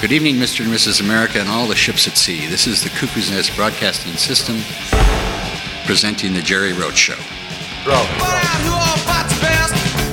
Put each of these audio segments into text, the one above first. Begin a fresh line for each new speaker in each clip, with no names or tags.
Good evening, Mr. and Mrs. America and all the ships at sea. This is the Cuckoo's Nest Broadcasting System presenting the Jerry Roach Show.
Who all fights best?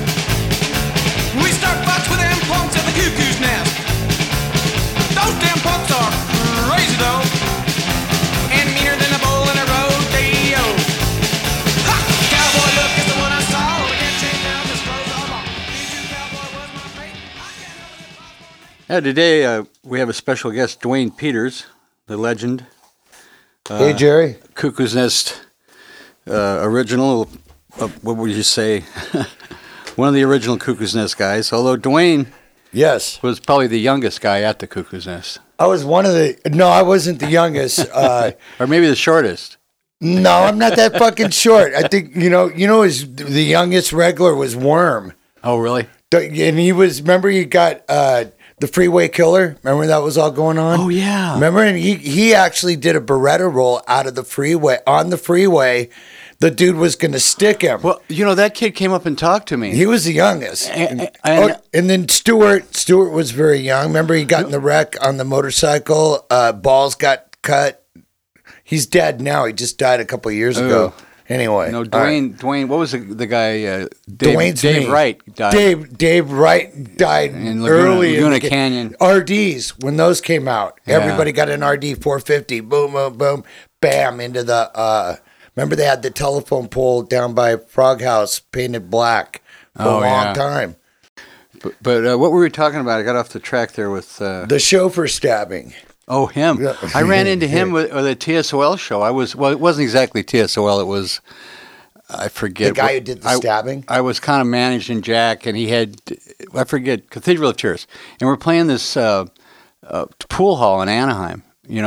We start fights with them punks at the Cuckoo's Nest. Those damn punks are crazy though, and meaner than a bull in a rodeo. Ha! Cowboy look is the one I saw. I can't change out this clothes all on. Cowboy was my fate. I can't know that possible.
Today we have a special guest, Dwayne Peters, the legend.
Hey, Jerry.
Cuckoo's Nest original, what would you say? One of the original Cuckoo's Nest guys, although Dwayne
Yes.
was probably the youngest guy at the Cuckoo's Nest.
I was one of the... No, I wasn't the youngest.
Or maybe the shortest.
No, I'm not that fucking short. I think, the youngest regular was Worm.
Oh, really?
And he was... Remember he got the Freeway Killer? Remember that was all going on?
Oh, yeah.
Remember? And he actually did a Beretta roll out of the freeway. On the freeway, the dude was going to stick him.
Well, that kid came up and talked to me.
He was the youngest.
And
Then Stewart was very young. Remember he got in the wreck on the motorcycle. Balls got cut. He's dead now. He just died a couple of years ago. Anyway.
No, Dwayne, what was the guy?
Dwayne's
Dave
me.
Wright died.
Dave Wright died
In
early.
Laguna Canyon.
RDs, when those came out.
Yeah.
Everybody got an RD 450. Boom, boom, boom. Bam, into the... remember they had the telephone pole down by Frog House painted black for a long time.
But what were we talking about? I got off the track there with...
The chauffeur stabbing.
Oh, him. I ran into him with a TSOL show. It wasn't exactly TSOL. It was, I forget.
The guy who did the stabbing?
I was kind of managing Jack, and he had, I forget, Cathedral of Tears. And we're playing this pool hall in Anaheim.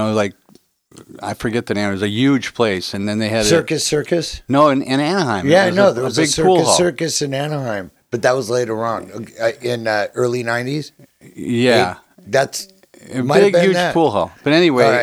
I forget the name. It was a huge place. And then they had
Circus?
No, in Anaheim.
Yeah, there was a
big pool hall.
Circus in Anaheim. But that was later on, in early 90s?
Yeah.
A
big, huge pool hall. But anyway,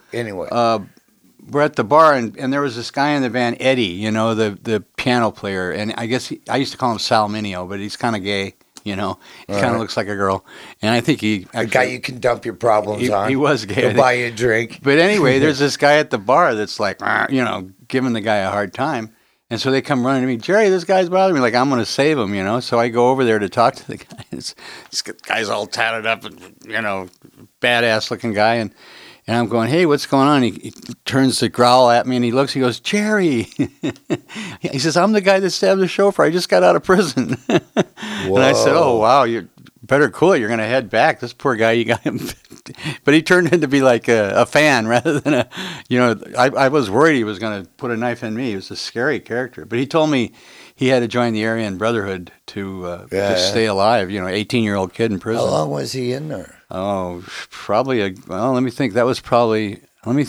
we're at the bar, and there was this guy in the band, Eddie, the piano player. And I guess I used to call him Sal Mineo, but he's kind of gay, He kind of looks like a girl. And I think he actually...
The guy you can dump your problems on.
He was gay.
He'll buy you a drink.
But anyway, there's this guy at the bar that's like, giving the guy a hard time. And so they come running to me, Jerry, this guy's bothering me. Like, I'm going to save him, So I go over there to talk to the guy. This guy's all tatted up and, badass looking guy. And I'm going, hey, what's going on? He turns to growl at me and he goes, Jerry. He says, I'm the guy that stabbed the chauffeur. I just got out of prison. And I said, oh, wow, you better cool it. You're going to head back. This poor guy, you got him. But he turned into be like a fan rather than I was worried he was going to put a knife in me. He was a scary character. But he told me he had to join the Aryan Brotherhood to stay alive. 18-year-old kid in prison.
How long was he in there?
Oh, probably let me think. That was probably,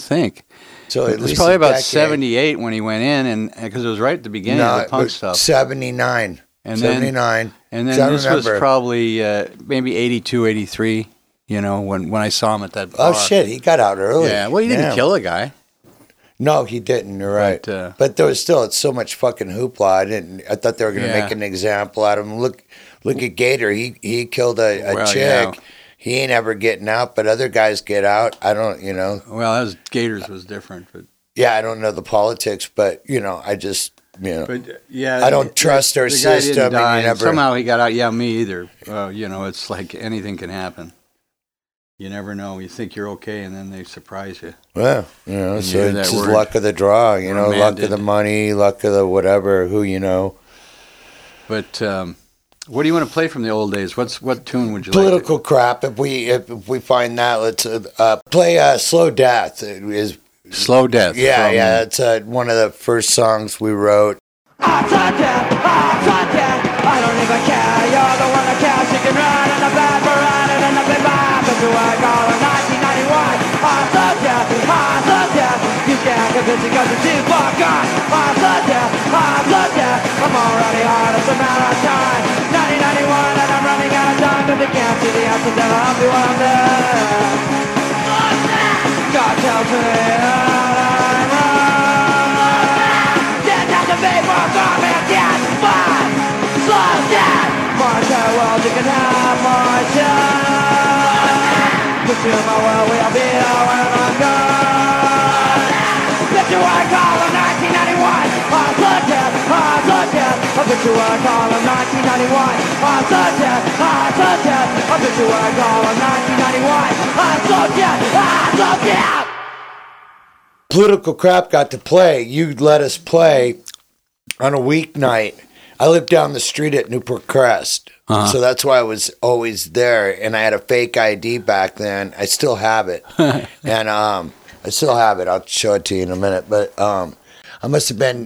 So
it was probably about 78 when he went in, and because it was right at the beginning of the punk stuff.
79.
And
79.
And then this was probably maybe 82, 83, when I saw him at that bar.
Oh, shit, he got out early.
Yeah, well, he didn't kill a guy.
No, he didn't. You're right. But there was still, it's so much fucking hoopla. I thought they were going to make an example out of him. Look at Gator. He killed a chick. Yeah. He ain't ever getting out, but other guys get out. I don't,
Well, Gators was different, but
yeah, I don't know the politics, but I just,
But yeah,
I don't trust our system.
Guy didn't die. Somehow he got out. Yeah, me either. It's like anything can happen. You never know. You think you're okay, and then they surprise you.
Well, so it's just luck of the draw. Luck of the money, luck of the whatever. Who you know.
But. What do you want to play from the old days? What tune would you
Political
like?
crap. If we find that, let's play "Slow Death." It is
Slow Death.
Yeah. It's one of the first songs we wrote.
I don't even care. You're the one that cares. You can run in a bad Ferrari and a big vibe. But do I call in 1991? I'm so deaf. You can't convince me because it's too far gone. I'm so deaf. I'm already hard. It's a matter of time. 1991 and I'm running out of time. If you can't see the answer, then I'll be one of them. God tells me that I'm wrong. Didn't have to be more comment yet, but slow down. March out, well, you can have my time. to my world, we'll be there when I'm gone. Bet you I call him 1991. I'm so dead, I'm so dead. I bet you I call him 1991. I'm so dead, I'm so dead. I bet you I call him 1991. I'm so dead, I'm so dead.
Political Crap got to play. You let us play on a weeknight. I lived down the street at Newport Crest. So that's why I was always there. And I had a fake ID back then. I still have it. And I still have it. I'll show it to you in a minute. But I must have been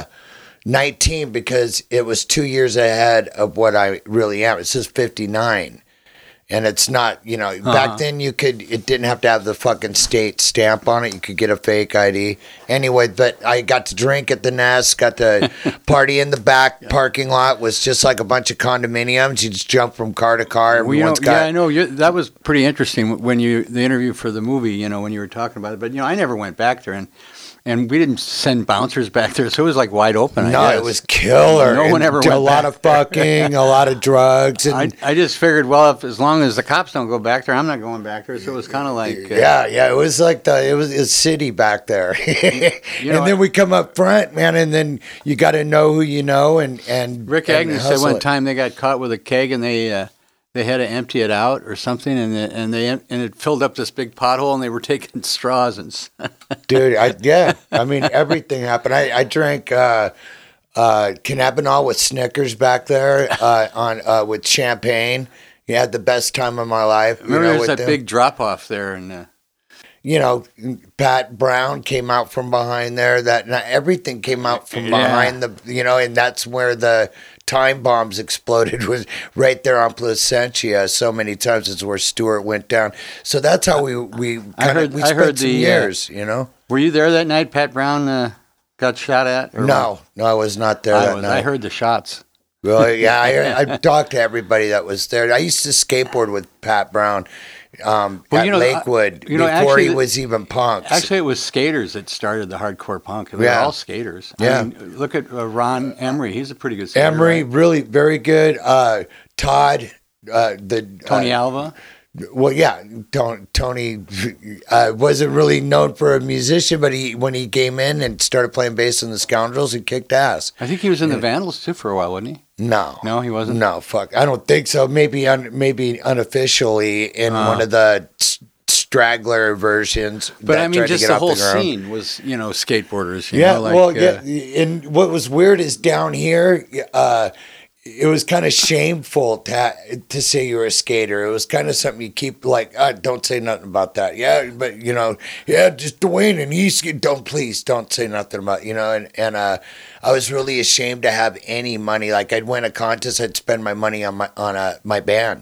19 because it was 2 years ahead of what I really am. It says 59. And it's not, you know, back then it didn't have to have the fucking state stamp on it. You could get a fake ID. Anyway, but I got to drink at the Nest, got to party in the back parking lot. Was just like a bunch of condominiums. You just jump from car to car.
I know. That was pretty interesting when the interview for the movie, you know, when you were talking about it. But, you know, I never went back there. And we didn't send bouncers back there, so it was like wide open.
No, it was killer.
No one ever went
a lot of fucking, a lot of drugs. And
I just figured, well, as long as the cops don't go back there, I'm not going back there. So it was kind of like
it was like it was a city back there. Then we come up front, man, and then you got to know who you know. And
Rick Agnew said one time they got caught with a keg and they had to empty it out or something, and it filled up this big pothole, and they were taking straws and.
Dude, I mean everything happened. I drank cannabinol with Snickers back there with champagne. You had the best time of my life.
Remember, there's that big drop off there, and.
You know, Pat Brown came out from behind there. Everything came out from behind and that's where the time bombs exploded, was right there on Placentia. So many times it's where Stewart went down. So that's how we spent some years. You know,
were you there that night? Pat Brown got shot at?
No, I was not there that night.
I heard the shots.
Well, yeah, I talked to everybody that was there. I used to skateboard with Pat Brown. At Lakewood before he was even punks.
Actually, it was skaters that started the hardcore punk. They were all skaters. I mean, look at Ron Emery. He's a pretty good skater.
Emery, right? Really very good. Todd,
Tony Alva.
Well, yeah, Tony wasn't really known for a musician, but when he came in and started playing bass in the Scoundrels, he kicked ass.
I think he was in the Vandals too for a while, wasn't he?
No,
he wasn't.
No, fuck, I don't think so. Maybe unofficially in one of the straggler versions.
But I mean, just the whole scene was, skateboarders.
And what was weird is down here. It was kind of shameful to say you were a skater. It was kind of something you keep like, don't say nothing about that. Yeah, but just Dwayne and he's don't say nothing about, and I was really ashamed to have any money. Like I'd win a contest, I'd spend my money on my band.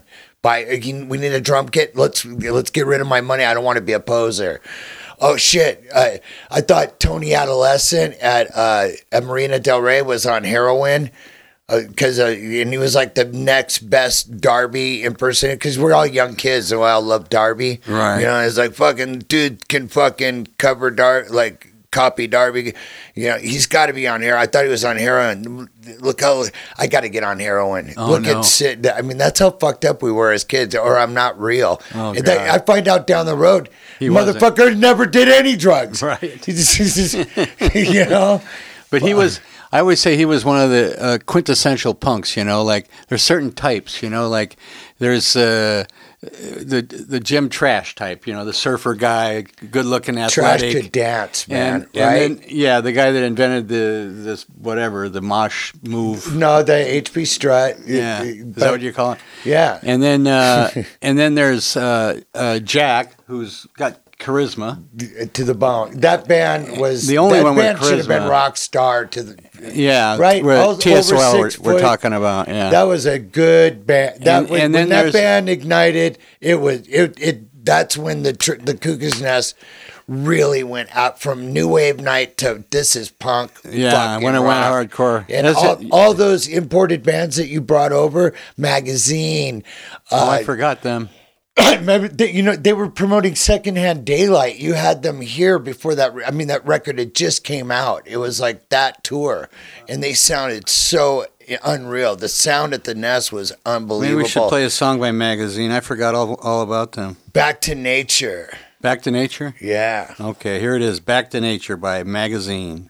We need a drum kit. Let's get rid of my money. I don't want to be a poser. Oh shit! I thought Tony Adolescent at Marina Del Rey was on heroin. Because and he was like the next best Darby impersonator. Because we're all young kids, and we all love Darby.
Right.
It's like fucking dude can fucking cover copy Darby. He's got to be on here. I thought he was on heroin. Look how I got to get on heroin. At Sid. I mean, that's how fucked up we were as kids. Or I'm not real.
Oh,
and I find out down the road, motherfucker never did any drugs.
Right.
But
he was. I always say he was one of the quintessential punks, like there's certain types, like there's the gym trash type, the surfer guy, good looking, athletic.
Trash to dance, man,
right? And then, the guy that invented the mosh move.
No, the HP strut.
Yeah. Is that what you call it?
Yeah.
And then there's Jack, who's got charisma
to the bone. That band was
the only one with charisma.
Should have been Rockstar to the
right. TSOL we're talking about. Yeah,
that was a good band. When that band ignited, that's when the Cuckoo's Nest really went out from new wave night to this is punk.
Yeah, when it went hardcore.
And all those imported bands that you brought over, Magazine.
I forgot them.
Remember, they were promoting Secondhand Daylight. You had them here before that. I mean, that record had just came out. It was like that tour, and they sounded so unreal. The sound at the Nest was unbelievable.
Maybe we should play a song by Magazine. I forgot all about them.
Back to Nature.
Back to Nature?
Yeah.
Okay, here it is. Back to Nature by Magazine.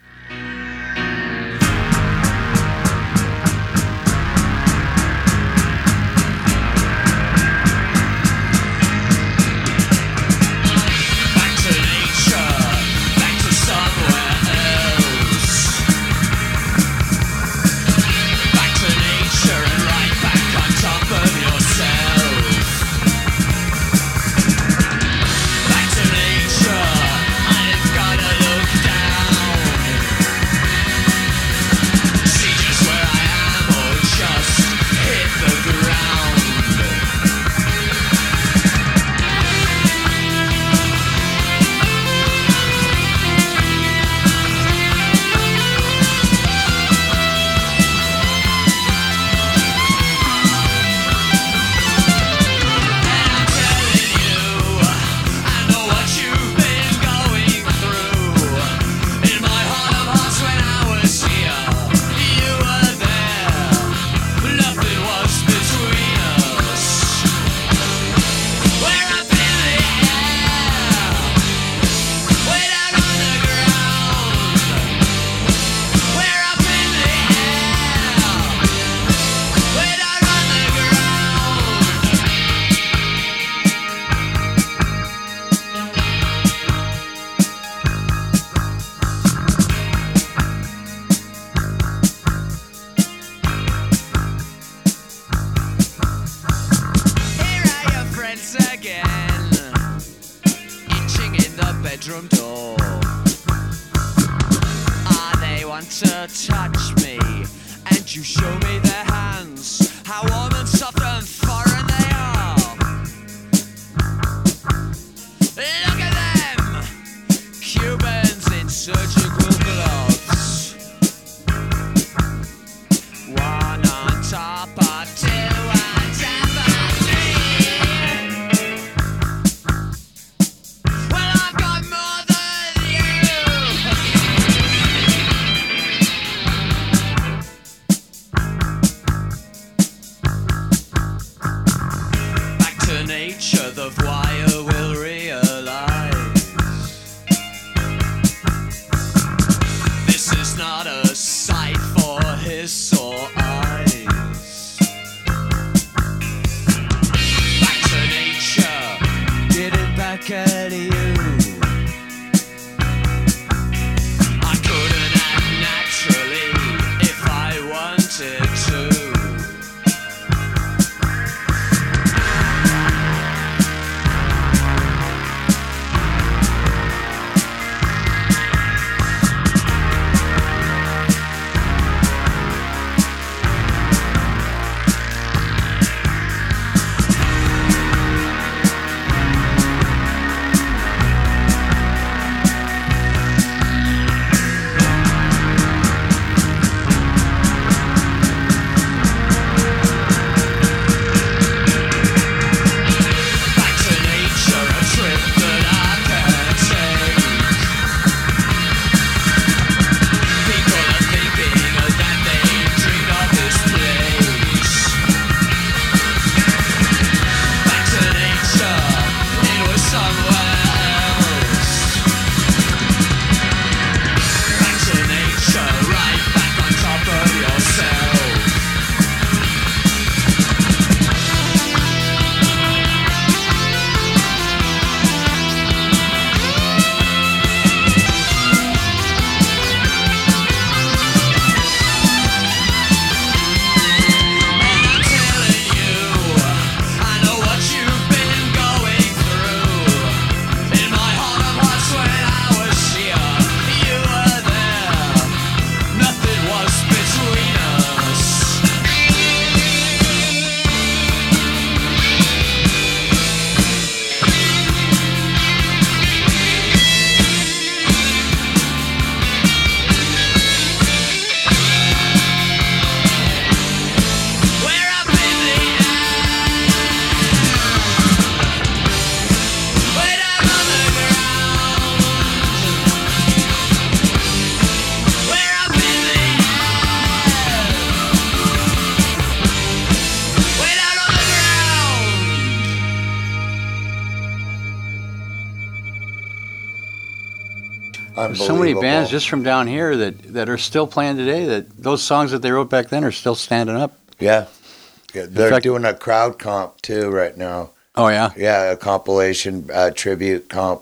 There's so many bands just from down here that are still playing today. That those songs that they wrote back then are still standing up.
Yeah, they're doing a crowd comp too right now.
Oh yeah,
yeah, a compilation tribute comp.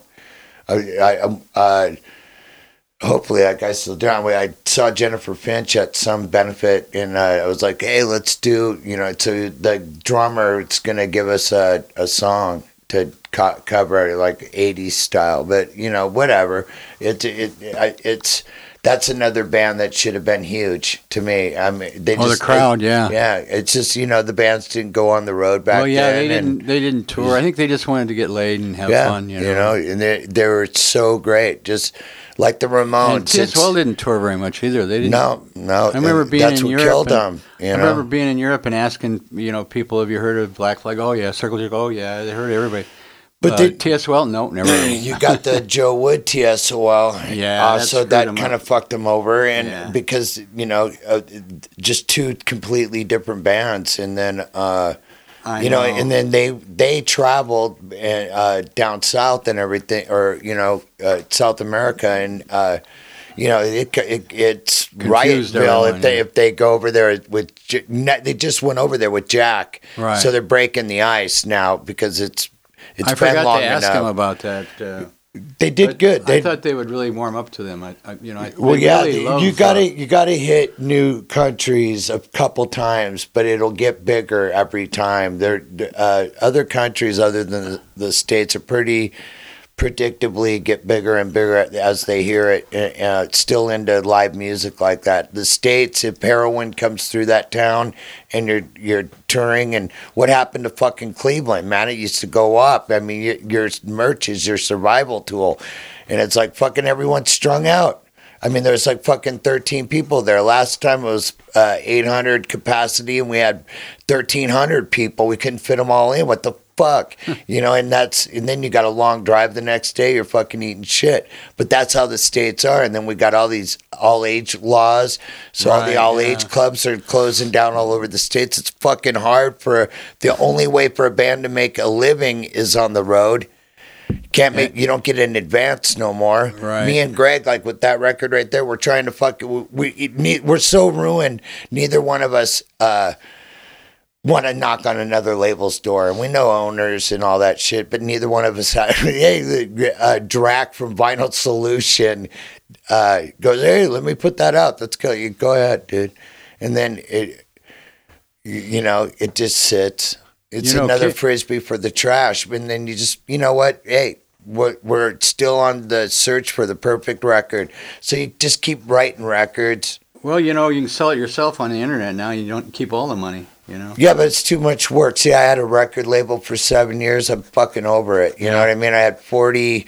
Hopefully that guy's still down. I saw Jennifer Finch at some benefit, and I was like, "Hey, let's do." So the drummer is gonna give us a song to cover like 80s style, but whatever. It's that's another band that should have been huge to me. I mean,
the crowd,
yeah. It's just the bands didn't go on the road back then.
Well, they didn't tour. I think they just wanted to get laid and have fun.
And they were so great, just like the Ramones.
And TSL didn't tour very much either. They didn't.
No.
I remember being in Europe.
Killed them.
I remember being in Europe and asking people, "Have you heard of Black Flag?" Oh yeah, Circle Jerk. Oh yeah, they heard everybody. But TSOL, no, never.
You got the Joe Wood TSOL.
Yeah.
So that kind of fucked them over. And because, just two completely different bands. And then, and then they traveled down south and everything, or, South America. And, it's Riotville if they go over there with, they just went over there with Jack.
Right.
So they're breaking the ice now because it's
I forgot to ask him about that.
They did good.
I thought they would really warm up to them.
You gotta hit new countries a couple times, but it'll get bigger every time. Other countries other than the States are pretty predictably get bigger and bigger as they hear it. Still into live music like that. The States, if heroin comes through that town and you're touring, and what happened to fucking Cleveland, man? It used to go up. I mean, your merch is your survival tool, and it's like fucking everyone's strung out. I mean, there's like fucking 13 people there. Last time it was 800 capacity, and we had 1,300 people. We couldn't fit them all in. What the fuck? And then you got a long drive the next day. You're fucking eating shit. But that's how the States are. And then we got all these all-age laws. So all the all-age clubs are closing down all over the States. It's fucking hard the only way for a band to make a living is on the road. You don't get an advance no more.
Right.
Me and Greg, like with that record right there, we're trying to we're so ruined. Neither one of us want to knock on another label's door, and we know owners and all that shit, but neither one of us had. Hey, Drac from Vinyl Solution goes, "Hey, let me put that out. Let's go. You go ahead, dude." And then it just sits. It's another frisbee for the trash. And then you just, what? Hey, we're still on the search for the perfect record. So you just keep writing records.
Well, you can sell it yourself on the internet now. You don't keep all the money,
Yeah, but it's too much work. See, I had a record label for 7 years. I'm fucking over it. You know what I mean? I had 40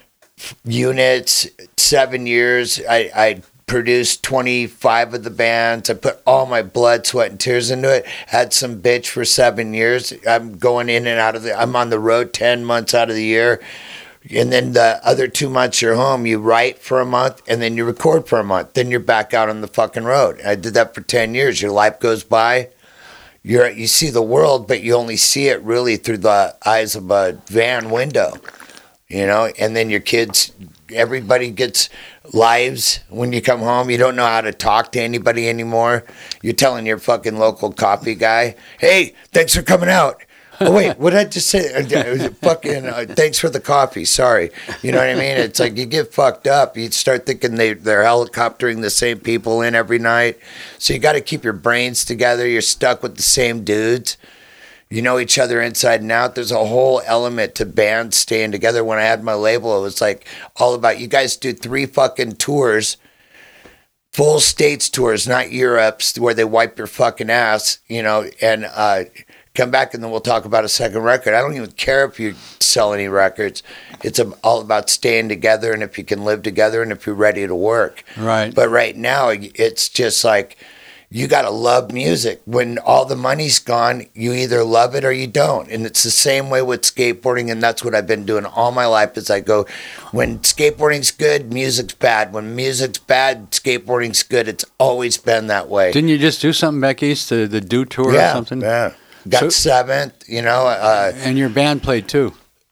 units, 7 years. I produced 25 of the bands. I put all my blood, sweat, and tears into it. Had some bitch for 7 years. I'm going in and out of I'm on the road 10 months out of the year. And then the other 2 months you're home, you write for a month, and then you record for a month. Then you're back out on the fucking road. I did that for 10 years. Your life goes by. You see the world, but you only see it really through the eyes of a van window. And then your kids, everybody gets lives when you come home. You don't know how to talk to anybody anymore. You're telling your fucking local coffee guy, "Hey, thanks for coming out." Oh, wait, what did I just say? Fucking thanks for the coffee. Sorry. You know what I mean? It's like you get fucked up. You start thinking they're helicoptering the same people in every night. So you got to keep your brains together. You're stuck with the same dudes. You know each other inside and out. There's a whole element to bands staying together. When I had my label, it was like all about, you guys do 3 fucking tours, full States tours, not Europe's, where they wipe your fucking ass, and come back and then we'll talk about a second record. I don't even care if you sell any records. It's all about staying together and if you can live together and if you're ready to work.
Right.
But right now, it's just like, you got to love music. When all the money's gone, you either love it or you don't. And it's the same way with skateboarding, and that's what I've been doing all my life as I go, when skateboarding's good, music's bad. When music's bad, skateboarding's good. It's always been that way.
Didn't you just do something back east, the Do Tour or something?
Yeah. Got 7th,
and your band played too.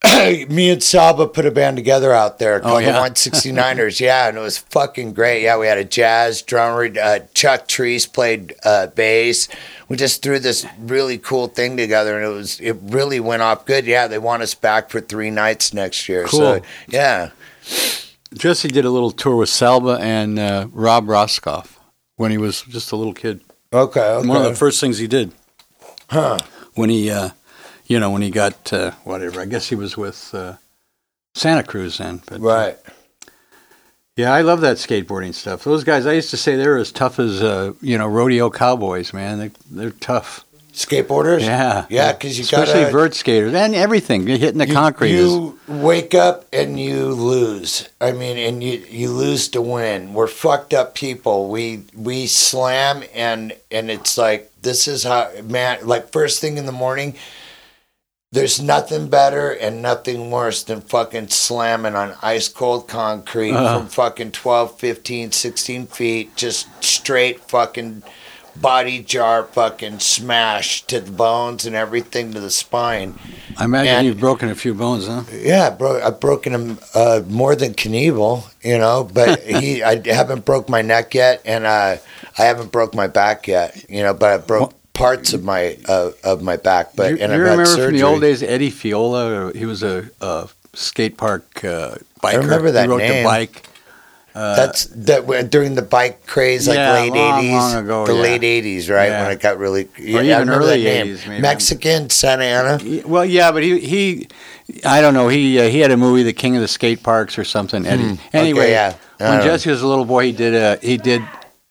me and Salva put a band together out there called the 169ers. Yeah, and it was fucking great. Yeah, we had a jazz drummer. Chuck Treese played bass. We just threw this really cool thing together, and it really went off good. Yeah, they want us back for 3 nights next year.
Cool.
So, yeah.
Jesse did a little tour with Salva and Rob Roscoff when he was just a little kid.
Okay.
One of the first things he did.
Huh.
When he, when he got, whatever, I guess he was with Santa Cruz then. But,
right.
Yeah, I love that skateboarding stuff. Those guys, I used to say they're as tough as, rodeo cowboys, man. They're tough.
Skateboarders?
Yeah.
Yeah, because you
got especially vert skaters and everything. You're hitting the concrete.
You wake up and you lose. I mean, and you lose to win. We're fucked up people. We slam and it's like, this is how, man, like first thing in the morning, there's nothing better and nothing worse than fucking slamming on ice cold concrete from fucking 12, 15, 16 feet, just straight fucking body jar fucking smash to the bones and everything to the spine.
I imagine you've broken a few bones, huh?
Yeah, I've broken him more than Knievel, but I haven't broke my neck yet, and I haven't broke my back yet, but I broke parts of my back. But
you remember surgery. From the old days, Eddie Fiola? He was a skate park biker.
I remember that name.
He rode the bike.
That's during the bike craze, like late 80s.
Long ago,
late 80s, right? Yeah. When it got really...
Or even early 80s, maybe.
Mexican, Santa Ana?
Well, yeah, but he I don't know, he had a movie, The King of the Skate Parks or something. Eddie. Anyway, when Jesse was a little boy, the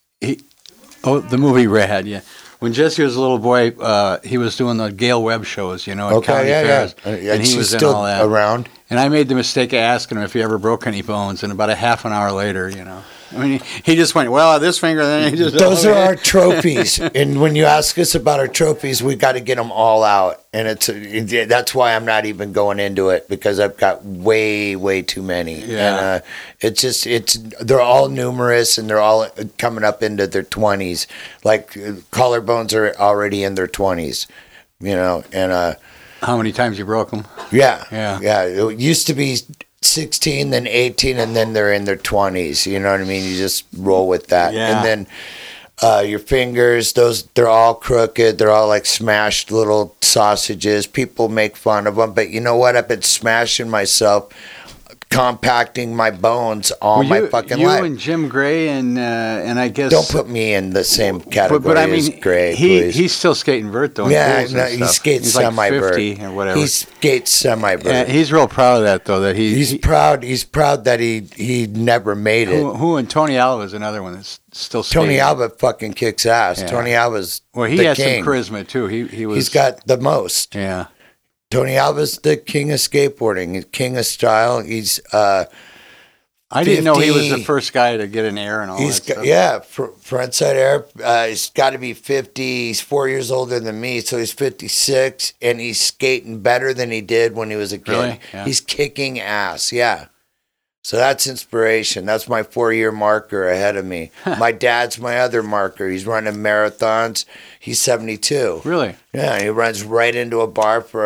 movie Rad, yeah. When Jesse was a little boy, he was doing the Gail Webb shows, at county fairs.
And he was still in all that. Around.
And I made the mistake of asking him if he ever broke any bones, and about a half an hour later, I mean, he just went, well, this finger, then he just...
Those are our trophies, and when you ask us about our trophies, we got to get them all out, and that's why I'm not even going into it, because I've got way, way too many.
Yeah.
And they're all numerous, and they're all coming up into their 20s. Like, collarbones are already in their 20s, and...
How many times you broke them?
Yeah. It used to be 16, then 18, and then they're in their 20s. You know what I mean? You just roll with that.
Yeah.
And then your fingers, they're all crooked. They're all like smashed little sausages. People make fun of them. But you know what? I've been smashing myself, compacting my bones all my fucking life.
You and Jim Gray and I guess...
Don't put me in the same category as Gray, please.
He's still skating vert, though.
Yeah, he skates semi-vert.
He's like 50 or whatever.
He skates semi-vert.
He's real proud of that, though. That
he's proud. He's proud that he never made it.
Who and Tony Alva is another one that's still skating.
Tony Alva fucking kicks ass. Yeah. Tony Alva's
he has some charisma too. He's
got the most.
Yeah.
Tony Alva's the king of skateboarding, king of style. He's
I didn't know he was the first guy to get an air and all that stuff.
Yeah, frontside air. He's got to be 50. He's 4 years older than me, so he's 56, and he's skating better than he did when he was a kid.
Really? Yeah.
He's kicking ass, yeah. So that's inspiration. That's my 4-year marker ahead of me. My dad's my other marker. He's running marathons. He's 72.
Really?
Yeah, he runs right into a bar for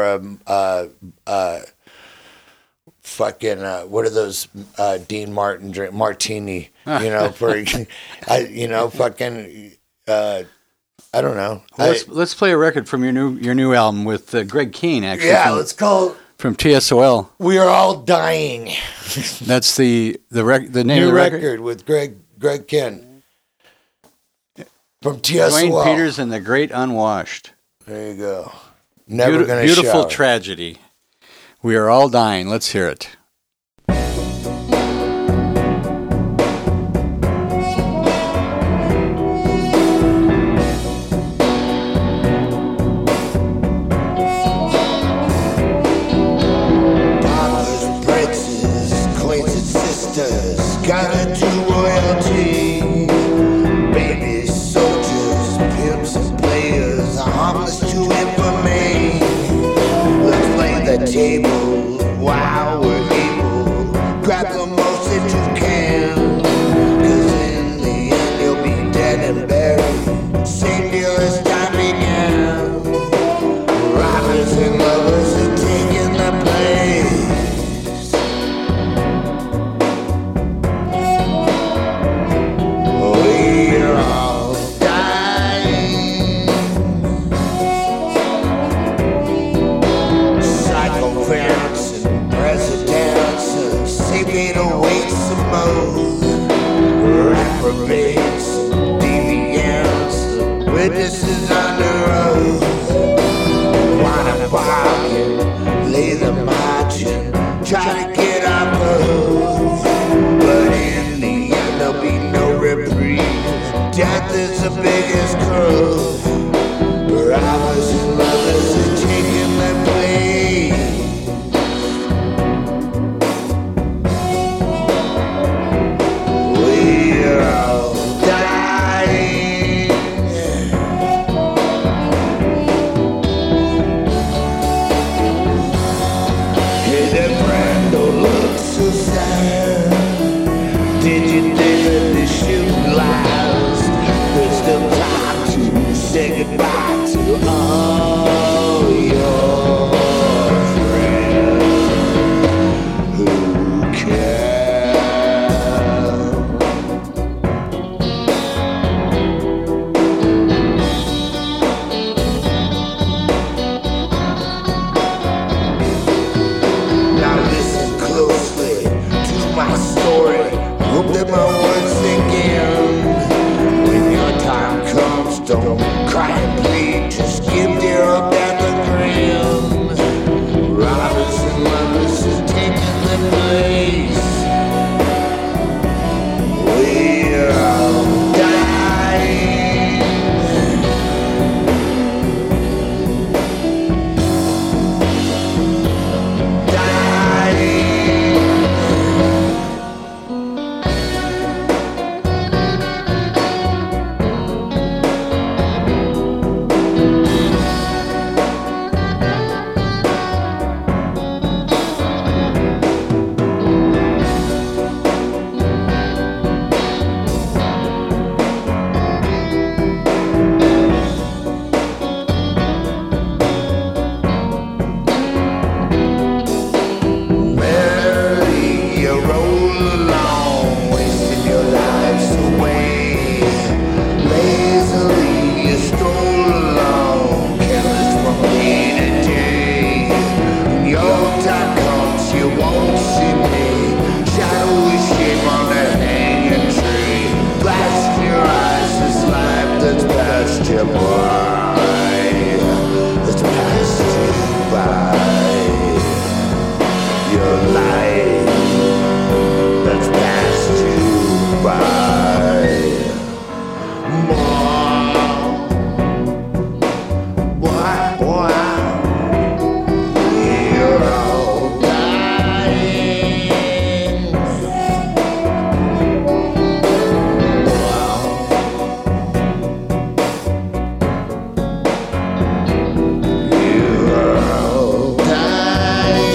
a fucking what are those Dean Martin drink martini? For fucking I don't know.
Let's play a record from your new album with Greg Keen. Actually,
let's call.
From TSOL.
We Are All Dying.
That's the name of the
record with Greg Kinn. From TSOL.
Dwayne Peters and the Great Unwashed.
There you go. Never gonna
Beautiful
shower.
Tragedy. We Are All Dying. Let's hear it.
Gotta do royalty. Baby soldiers, pimps and players, harmless to infamy. Let's play the table while we're some deviants, witnesses under oath. Wanna bark and lay the margin, try to get our oath. But in the end there'll be no reprieve. Death is the biggest curve. Robbers and lovers are taking their place. We're all dying. Hey there, friend, don't look so sad. Did you think that this shoot last? There's still time to say goodbye to all your friends who care. Now listen closely to my story. Hope that my words sink in. When your time comes, don't cry and plead, just give dear up at the grim. Robbers and lovers are taking their place. We're all dying. Dying. Merrily you roll along, wasting your lives away. Lazily you stroll along, careless from day to day. When your time comes, you won't see me. Shadowy shape on that hanging tree. Blast your eyes, this life that's passed you by. That's passed you by. Your life that's passed you by. More. Boy, you're all dying. You're all dying.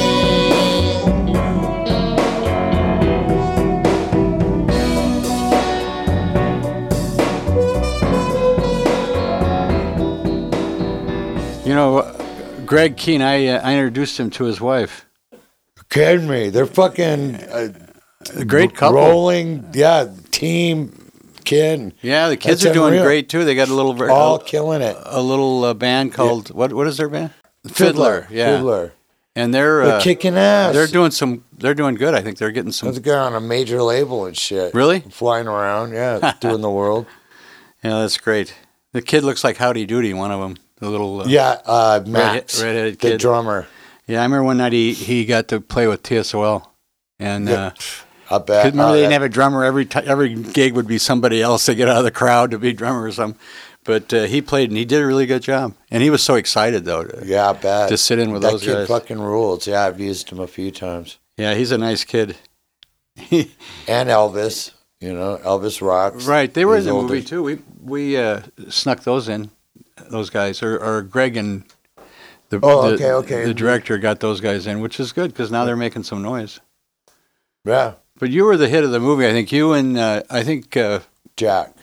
You know, Greg Keane, I introduced him to his wife.
Kidding me? They're fucking
A great couple.
rolling, team. Ken.
Yeah, the kids
That's
are doing
unreal.
great too. They got a little
All killing it.
a little band called what is their band? Fiddler. Yeah.
Fiddler.
And they're
They're kicking ass.
They're doing good. I think they're getting some.
That's a guy on a major label and shit.
Really?
Flying around, doing the world.
Yeah, that's great. The kid looks like Howdy Doody, one of them. The little
Max,
redheaded
the
kid.
drummer.
Yeah, I remember one night he got to play with TSOL, and
I bet.
remember they didn't have a drummer every gig would be somebody else to get out of the crowd to be drummer or something. But he played and he did a really good job, and he was so excited though.
I bet.
To sit in with those
That
guys.
kid fucking rules. Yeah, I've used him a few times.
Yeah, he's a nice kid.
And Elvis, Elvis rocks.
Right, they were in
He's
the
older.
movie too. We snuck those in, those guys, or Greg and the the director got those guys in, which is good because now they're making some noise.
Yeah,
but you were the hit of the movie. I think you and
Jack.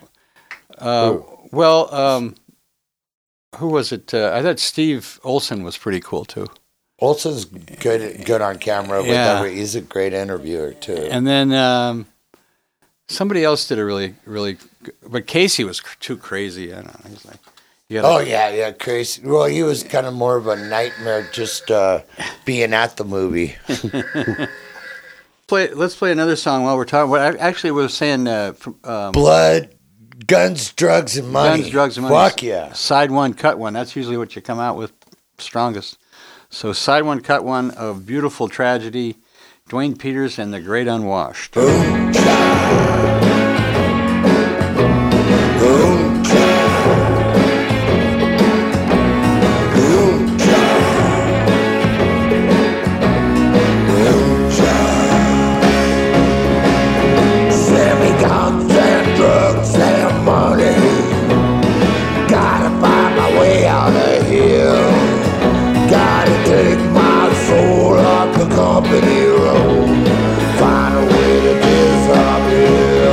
Who was it? I thought Steve Olson was pretty cool too.
Olson's good on camera.
Yeah.
He's a great interviewer too.
And then somebody else did a really, really good, but Casey was too crazy. I don't know. He's like,
yeah, crazy. Well, he was kind of more of a nightmare just being at the movie.
Let's play another song while we're talking. What I actually was saying,
Blood Guns, drugs, and money.
Guns, drugs, and money.
Fuck yeah.
Side one, cut one. That's usually what you come out with strongest. So side one, cut one of Beautiful Tragedy, Dwayne Peters and the Great Unwashed.
Boom, child. Boom, child. Boom, child. Boom, child. Semi-guns and drugs and money. Gotta find my way out of here. Gotta take my soul off the company road. Find a way to disappear.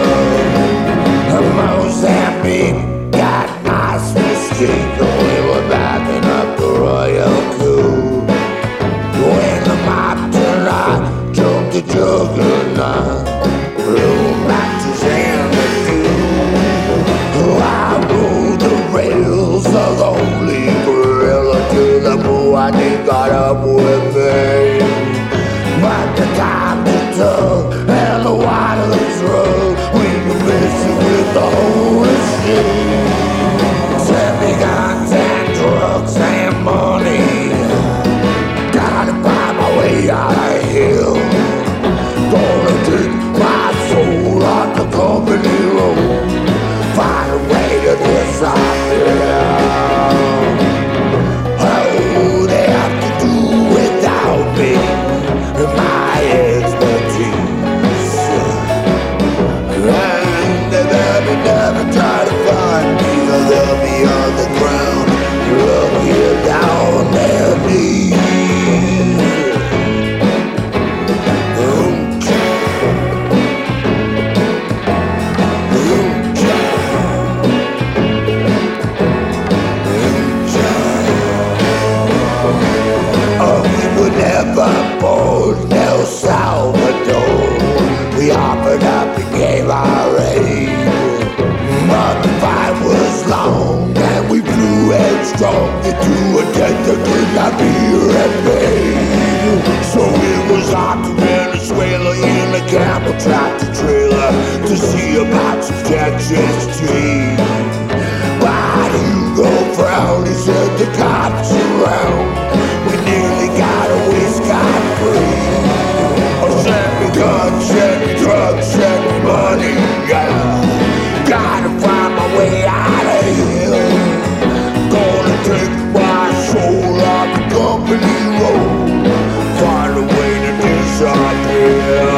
Mozambique got nice mistake. We were backing up the royal coup. When the mob turned on, jumped the juggernaut. Blew matches in the dew. I rode the rails of the holy gorilla till the boy got up with me. But the time is tough and the water's rough. We were messing with the holy shit. Semi-guns and drugs and money. Gotta find my way out of here. Gonna take my soul off the company road. Find a way to disappear. Oh, they have to do without me. My expertise. And they never try to find me. They'll be on the ground, looking down their knees. Boom, child. Boom, child. Boom, child. Oh, we were never born El Salvador. We offered up and gave our aid. But the fight was long and we flew headstrong into a death that could not be repaid. So it was off to Venezuela in a camel tractor trailer to see about some Texas tea. But Hugo frowned, he said the cops around. We nearly got away scot-free. Oh, send me guns, send me drugs, send me money, yeah. Gotta find my way out of here. Gonna take my soul off the company road. Find a way to disappear.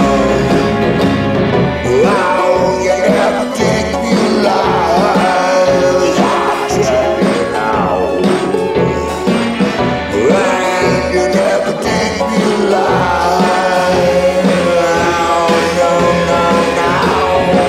Oh, you never take me lies. I'm checking out. And you never take me lies. No, no, no.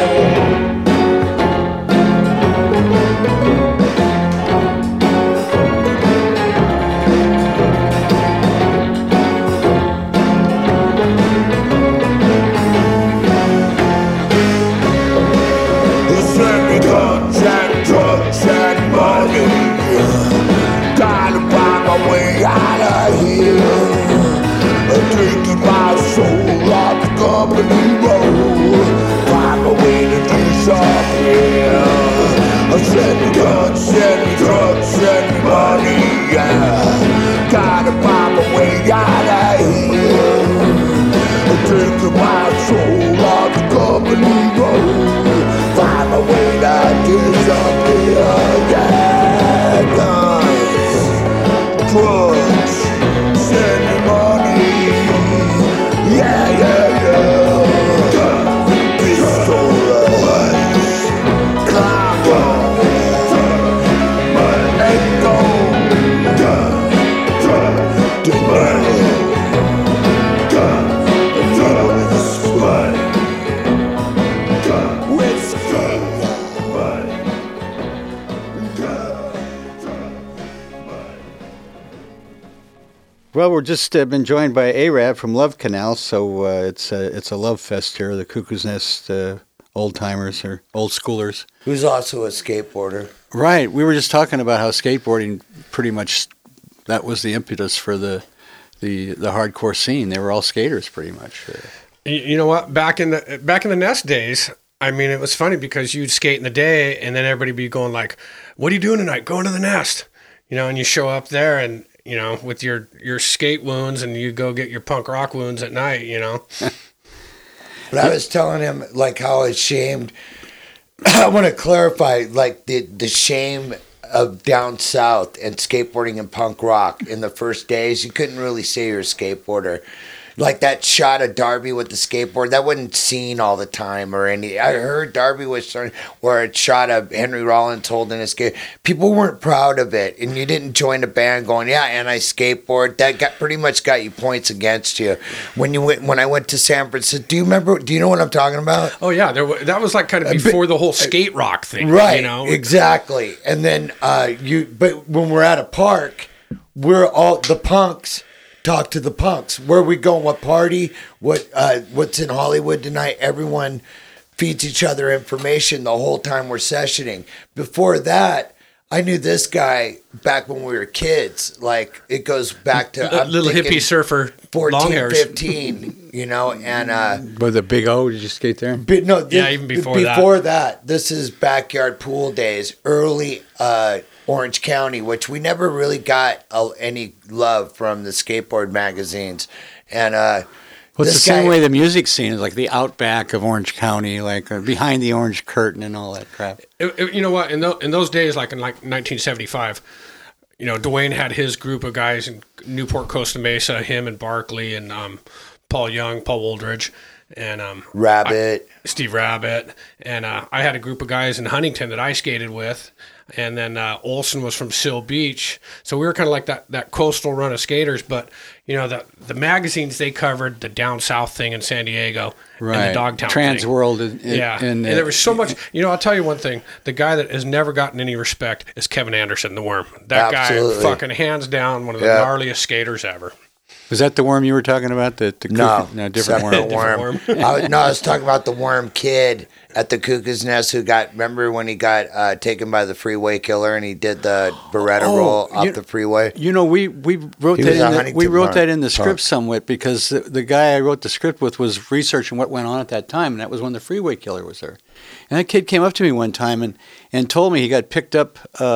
Send me guns and drugs and money. Gotta find my way out of here. Taking my soul off the company road. Find my way to disappear. Send me guns, send me drugs, send me money, yeah. Gotta find my way out of here. Taking my soul off the company road. Find my way to disappear, yeah. Guns, drugs, send me money, yeah, yeah, yeah. Guns, pistolas, clockers, and gold. Guns, drugs, money.
Well, we're just been joined by Arab from Love Canal, so it's a love fest here. The Cuckoo's Nest old timers or old schoolers.
Who's also a skateboarder.
Right. We were just talking about how skateboarding pretty much that was the impetus for the hardcore scene. They were all skaters pretty much.
You know what? Back in the Nest days, I mean, it was funny because you'd skate in the day, and then everybody be going like, "What are you doing tonight? Going to the Nest?" You know, and you show up there, and you know, with your skate wounds, and you go get your punk rock wounds at night. You know.
But I was telling him like how ashamed. I want to clarify like the shame of down south and skateboarding and punk rock in the first days. You couldn't really say you're a skateboarder. Like that shot of Darby with the skateboard, that wasn't seen all the time or any. I heard Darby was starting, or a shot of Henry Rollins holding a skate. People weren't proud of it, and you didn't join a band going, "Yeah, anti-skateboard." That pretty much got you points against you. When I went to San Francisco, do you know what I'm talking about?
Oh yeah, that was like kind of before the whole skate rock thing,
right?
You know,
exactly. And then but when we're at a park, we're all the punks. Talk to the punks. Where we going? What party? What's in Hollywood tonight? Everyone feeds each other information the whole time we're sessioning. Before that, I knew this guy back when we were kids. Like it goes back to
little hippie surfer,
14,
long hairs.
15. You know, and
with the Big O, did you skate there?
Even before
that. This is backyard pool days, early. Orange County, which we never really got any love from the skateboard magazines. And
well, it's the same way the music scene is like the outback of Orange County, like behind the orange curtain and all that crap.
You know what? In those days, like in 1975, you know, Dwayne had his group of guys in Newport, Costa Mesa, him and Barkley and Paul Young, Paul Woldridge, and Steve Rabbit. And I had a group of guys in Huntington that I skated with. And then Olson was from Seal Beach. So we were kind of like that coastal run of skaters. But, you know, the magazines, they covered the down south thing in San Diego.
Right.
And the Dogtown
Trans
thing.
World.
And there was so much. You know, I'll tell you one thing. The guy that has never gotten any respect is Kevin Anderson, the Worm. That
Absolutely.
guy, fucking hands down, one of the gnarliest skaters ever.
Was that the Worm you were talking about?
No,
different Worm.
I was talking about the Worm kid at the Cuckoo's Nest who remember when he got taken by the freeway killer and he did the Beretta roll up the freeway?
You know, we wrote that in the script somewhat because the guy I wrote the script with was researching what went on at that time, and that was when the freeway killer was there. And that kid came up to me one time and told me he got picked up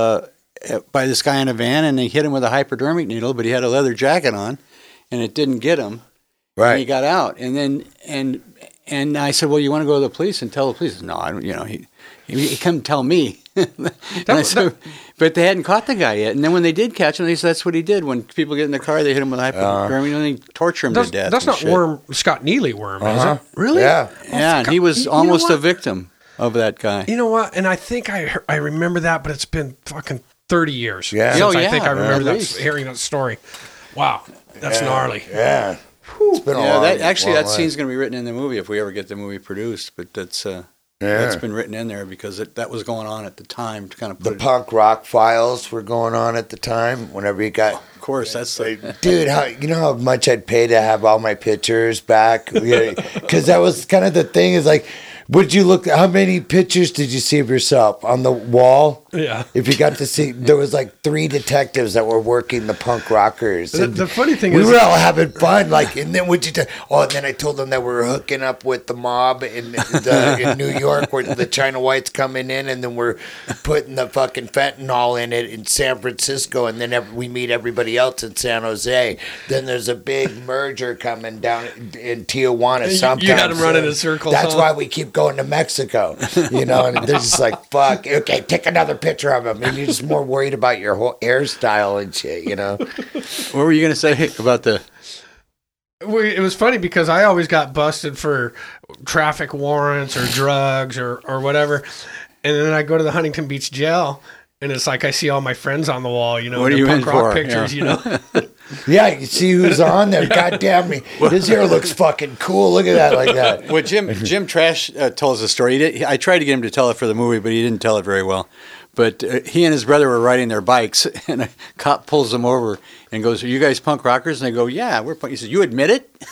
by this guy in a van and they hit him with a hypodermic needle, but he had a leather jacket on. And it didn't get him. Right. And he got out. And then and I said, "Well, you want to go to the police and tell the police?" No, I don't. You know, he come tell me. But they hadn't caught the guy yet. And then when they did catch him, they said that's what he did. When people get in the car, they hit him with a hypodermic and they torture him to death.
That's not Worm, Scott Neely Worm, is it? Really?
Yeah.
Yeah. And he was almost a victim of that guy.
You know what? And I think I remember that, but it's been fucking 30 years.
Yeah.
Since I think I remember hearing that story. Wow. That's gnarly.
Yeah. It's been a long
that scene's going to be written in the movie if we ever get the movie produced. But that's been written in there because that was going on at the time to kind of put
the punk rock files were going on at the time. Whenever you got,
of course, that's
dude. You know how much I'd pay to have all my pictures back? Because that was kind of the thing. Is like. Would you look? How many pictures did you see of yourself on the wall?
Yeah.
If you got to see, there was like 3 detectives that were working the punk rockers.
The funny thing
is, we were all having fun. Like, and then would you? And then I told them that we were hooking up with the mob in New York, where the China Whites coming in, and then we're putting the fucking fentanyl in it in San Francisco, and then we meet everybody else in San Jose. Then there's a big merger coming down in Tijuana.
You got them running in circles.
That's why we keep going to Mexico, you know, and they're just like, fuck, okay, take another picture of him. And you're just more worried about your whole hairstyle and shit, you know.
What were you going to say about the...
It was funny because I always got busted for traffic warrants or drugs or whatever. And then I go to the Huntington Beach jail and it's like I see all my friends on the wall, you know,
what are you
punk
in
rock
for?
Pictures, you know.
Yeah, you see who's on there. God damn me. His hair looks fucking cool. Look at that like that.
Well, Jim Trash tells a story. I tried to get him to tell it for the movie, but he didn't tell it very well. But he and his brother were riding their bikes, and a cop pulls them over and goes, "Are you guys punk rockers?" And they go, "Yeah, we're punk." He said, "You admit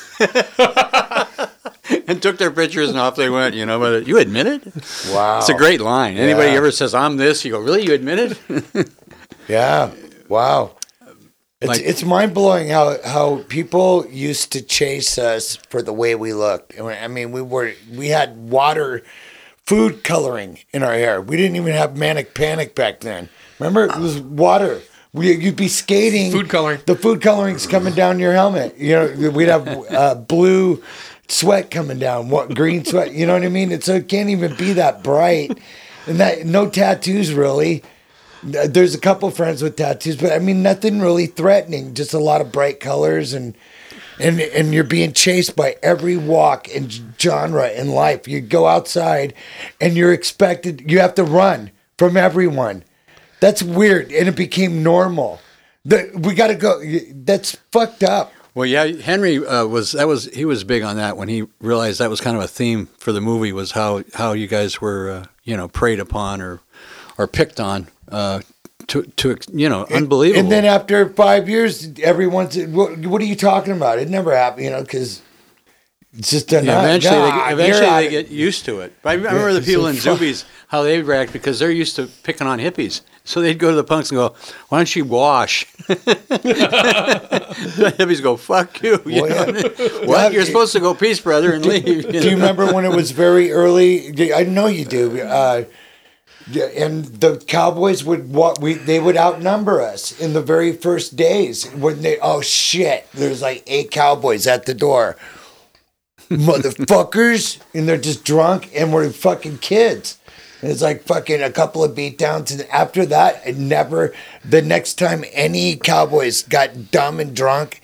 it?" And took their pictures and off they went, you know. But you admit it?
Wow.
It's a great line. Anybody ever says, "I'm this," you go, "Really? You admit it?"
Yeah. Wow. It's mind-blowing how people used to chase us for the way we looked. I mean, we had water food coloring in our hair. We didn't even have Manic Panic back then. Remember, it was water. You'd be skating.
Food coloring.
The food coloring's coming down your helmet. You know, we'd have blue sweat coming down, green sweat. You know what I mean? It can't even be that bright. And no tattoos really. There's a couple friends with tattoos, but I mean nothing really threatening. Just a lot of bright colors and you're being chased by every walk and genre in life. You go outside and you have to run from everyone. That's weird, and it became normal. We got to go. That's fucked up.
Well, yeah, Henry he was big on that when he realized that was kind of a theme for the movie, was how you guys were preyed upon or picked on. Unbelievable.
And then after 5 years, everyone's, what are you talking about? It never happened, because it's just
eventually they get used to it. I remember the people in Zuby's, how they react, because they're used to picking on hippies. So they'd go to the punks and go, "Why don't you wash?" The hippies go, "Fuck you." What? You're supposed to go, "Peace, brother," and leave.
Do you remember when it was very early? I know you do. And the Cowboys they would outnumber us in the very first days when there's like 8 Cowboys at the door. Motherfuckers. And they're just drunk and we're fucking kids. And it's like fucking a couple of beatdowns. And after that, the next time any Cowboys got dumb and drunk,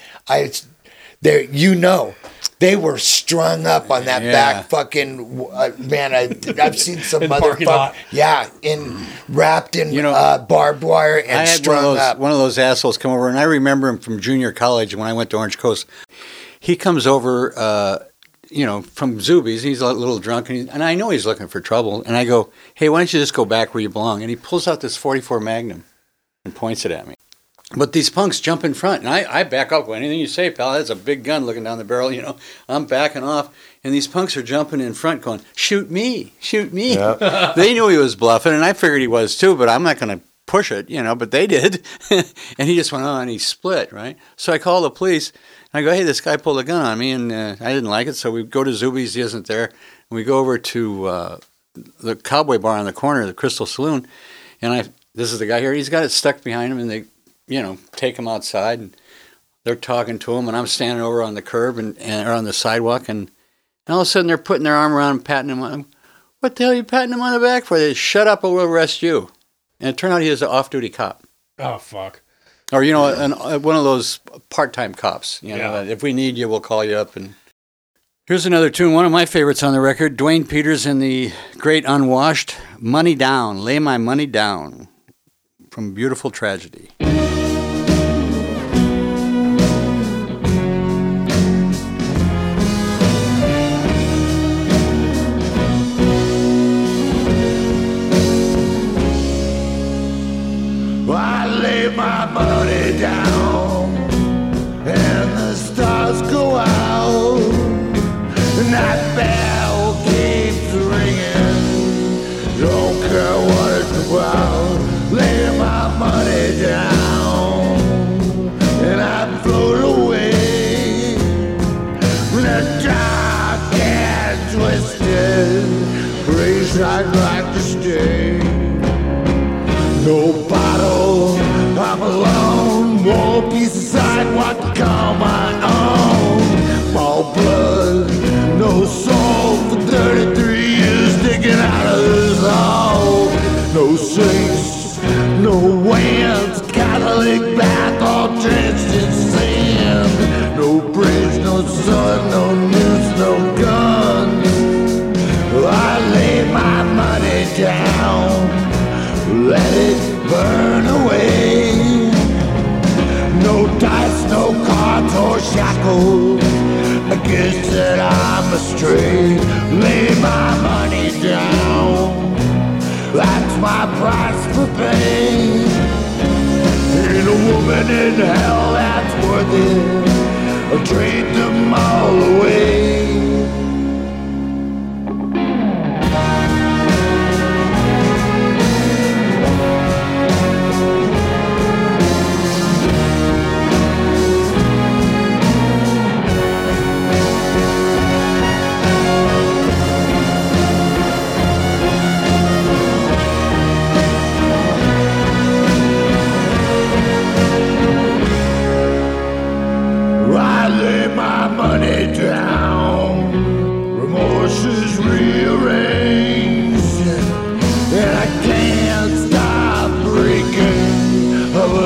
they were strung up on that back fucking man. I've seen some motherfuckers, wrapped in barbed wire and
I had
strung up.
One of those assholes come over, and I remember him from junior college when I went to Orange Coast. He comes over, from Zuby's. He's a little drunk, and I know he's looking for trouble. And I go, "Hey, why don't you just go back where you belong?" And he pulls out this .44 Magnum and points it at me. But these punks jump in front, and I back up. Well, anything you say, pal, that's a big gun looking down the barrel, I'm backing off. And these punks are jumping in front going, "Shoot me, shoot me." Yeah. They knew he was bluffing, and I figured he was too, but I'm not going to push it, but they did. And he just went on, and he split, right? So I call the police, and I go, "Hey, this guy pulled a gun on me," and I didn't like it. So we go to Zuby's, he isn't there. And we go over to the Cowboy Bar on the corner, the Crystal Saloon, and this is the guy here. He's got it stuck behind him, and they take him outside, and they're talking to him, and I'm standing over on the curb and or on the sidewalk, and all of a sudden they're putting their arm around him, patting him on him. "What the hell are you patting him on the back for?" They "Shut up or we'll arrest you." And it turned out he was an off-duty cop.
Oh, fuck.
Or, one of those part-time cops. If we need you, we'll call you up. And here's another tune, one of my favorites on the record, Dwayne Peters and the Great Unwashed, "Money Down, Lay My Money Down," from Beautiful Tragedy.
My money down and the stars go out and that bell keeps ringing. Don't care what it's about. Lay my money down and I float away in the dark and twisted place I'd like to stay. No bottle, I'm alone, won't be sidewalk to call my own. All blood, no soul for 33 years digging out of this hole. No saints, no winds, Catholic bath all drenched in sand. No bridge, no sun, no news, no gun. I lay my money down, let it burn away. No dice, no cards or shackles, I guess that I'm astray. Lay my money down, that's my price for pain. Ain't a woman in hell that's worth it, I'll trade them all away.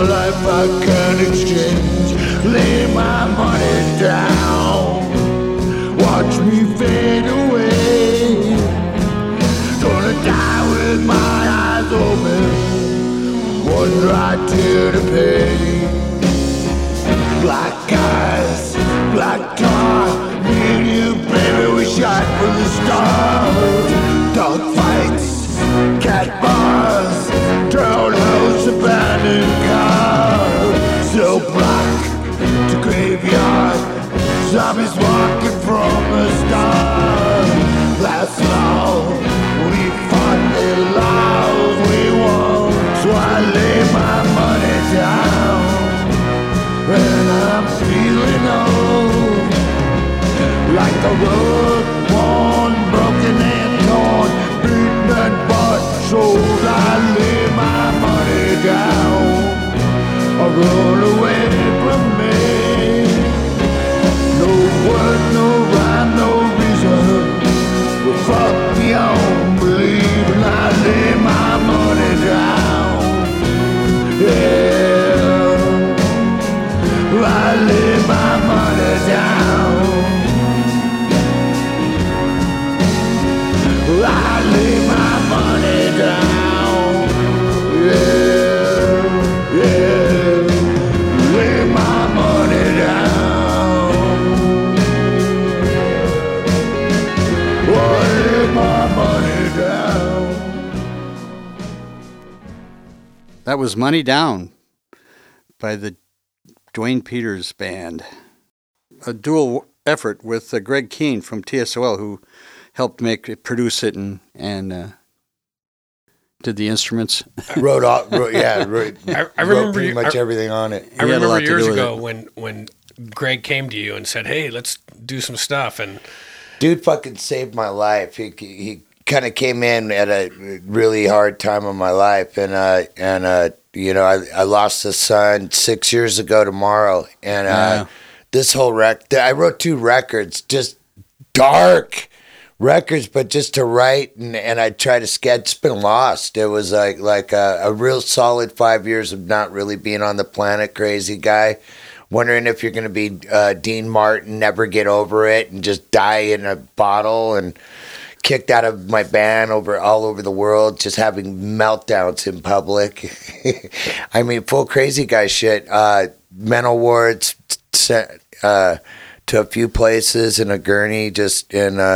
a life I can't exchange. Lay my money down, watch me fade away. Gonna die with my eyes open, one dry tear to pay. Black eyes, black tar, me and you, baby, we shot for the stars. Dog fights, cat bars, dirt house, abandoned cars. So black to graveyard, zombies walking from the stars. That's all we fought, the laws we won. So I lay my money down, and I'm feeling old, like a road worn, broken and torn, beaten and bought, sold. I lay my money down, I roll away from me. No word, no rhyme, no reason. Well, fuck me, I don't believe, and I lay my money down. Yeah, I lay my money down. I lay my money down. Yeah, yeah, lay my money down. Oh, lay my money down.
That was Money Down by the Duane Peters Band. A dual effort with Greg Keane from TSOL, who helped produce it and did the instruments.
I remember
pretty
much everything on it.
I remember years ago when Greg came to you and said, "Hey, let's do some stuff." And
dude fucking saved my life. He kind of came in at a really hard time of my life, and you know, I lost a son 6 years ago tomorrow, and this whole I wrote 2 records, just dark records, but just to write, and I try to sketch. It's been lost. It was like a real solid 5 years of not really being on the planet, crazy guy, wondering if you're going to be Dean Martin, never get over it, and just die in a bottle, and kicked out of my band all over the world, just having meltdowns in public. I mean, full crazy guy shit. Mental wards, to a few places in a gurney, just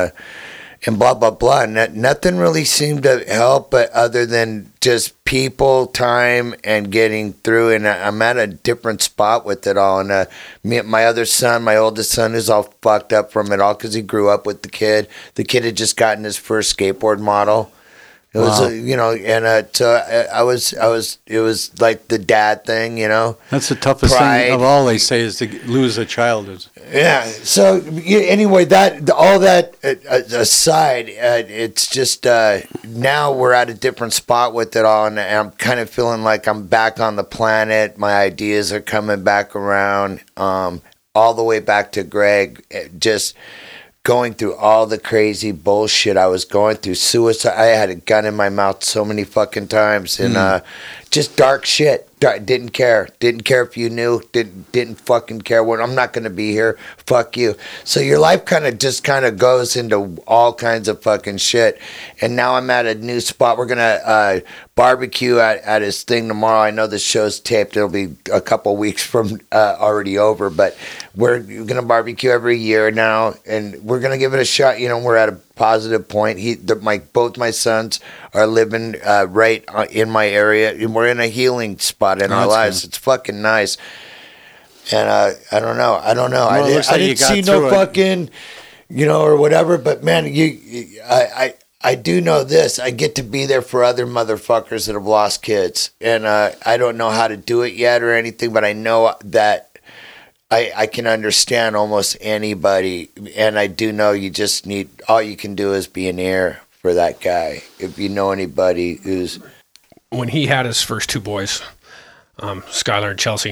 and blah blah blah. And nothing really seemed to help, but other than just people, time, and getting through. And I'm at a different spot with it all. And my other son, my oldest son, is all fucked up from it all because he grew up with the kid. The kid had just gotten his first skateboard model. It was, you know, and so I was. It was like the dad thing, you know.
That's the toughest thing of all. They say is to lose a child.
Yeah. So anyway, all that aside, it's just now we're at a different spot with it all, and I'm kind of feeling like I'm back on the planet. My ideas are coming back around, all the way back to Greg. Just going through all the crazy bullshit I was going through. Suicide. I had a gun in my mouth so many fucking times, and just dark shit. Didn't care if you knew. Didn't fucking care. What, I'm not gonna be here. Fuck you. So your life kind of goes into all kinds of fucking shit. And now I'm at a new spot. We're gonna barbecue at his thing tomorrow. I know the show's taped. It'll be a couple weeks from already over, but we're gonna barbecue every year now, and we're gonna give it a shot. You know, we're at a positive point. Both my sons are living right in my area, and we're in a healing spot in our lives. Good. It's fucking nice. And I don't know. Well, I didn't see no fucking, you know, or whatever. But man, I do know this. I get to be there for other motherfuckers that have lost kids, and I don't know how to do it yet or anything, but I know that I can understand almost anybody, and I do know you just need, all you can do is be an ear for that guy. If you know anybody who's...
When he had his first 2 boys, Skylar and Chelsea,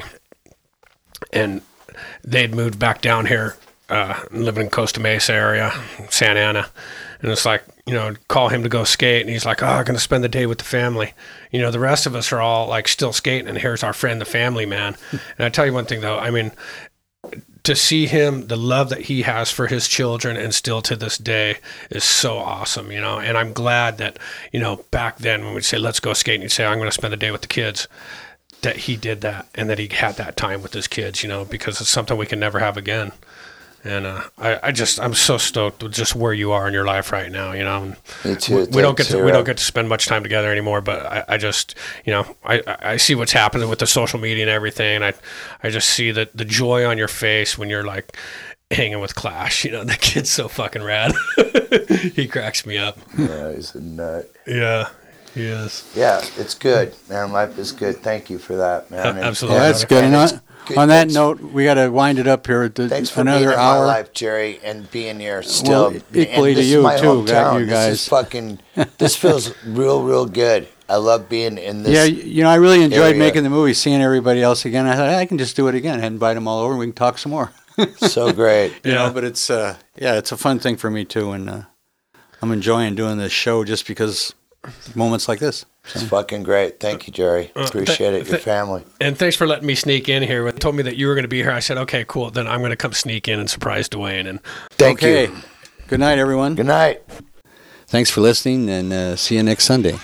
and they'd moved back down here, living in Costa Mesa area, Santa Ana, And it's like, call him to go skate, and he's like, I'm going to spend the day with the family. The rest of us are all like still skating, and here's our friend, the family man. And I tell you one thing though, I mean, to see him, the love that he has for his children and still to this day is so awesome, and I'm glad that, back then when we'd say, let's go skate, and he'd say, I'm going to spend the day with the kids, that he did that and that he had that time with his kids, because it's something we can never have again. And I'm so stoked with just where you are in your life right now.
Me too.
We don't get to spend much time together anymore. But I just, I see what's happening with the social media and everything. And I just see the joy on your face when you're like hanging with Clash. The kid's so fucking rad. He cracks me up.
Yeah, he's a nut.
Yeah. He is.
Yeah, it's good, man. Life is good. Thank you for that, man.
Absolutely.
Yeah, that's good. On that note, we got to wind it up here.
Thanks for
another
being in
hour.
my life, Jerry, and being here still.
Well, equally to you too, you guys.
This feels real good. I love being in this.
Yeah, I really enjoyed making the movie, seeing everybody else again. I thought I can just do it again and invite them all over, and we can talk some more.
So great.
But it's it's a fun thing for me too, and I'm enjoying doing this show just because moments like this.
So. It's fucking great. Thank you, Jerry. Appreciate it. Your family.
And thanks for letting me sneak in here. When they told me that you were going to be here, I said, okay, cool. Then I'm going to come sneak in and surprise Dwayne. And
Thank you.
Good night, everyone.
Good night.
Thanks for listening, and see you next Sunday.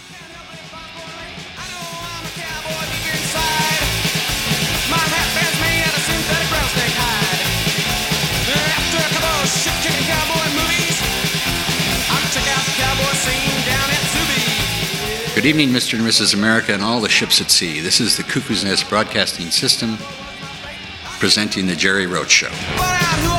Good evening, Mr. and Mrs. America and all the ships at sea. This is the Cuckoo's Nest Broadcasting System presenting the Jerry Roach Show.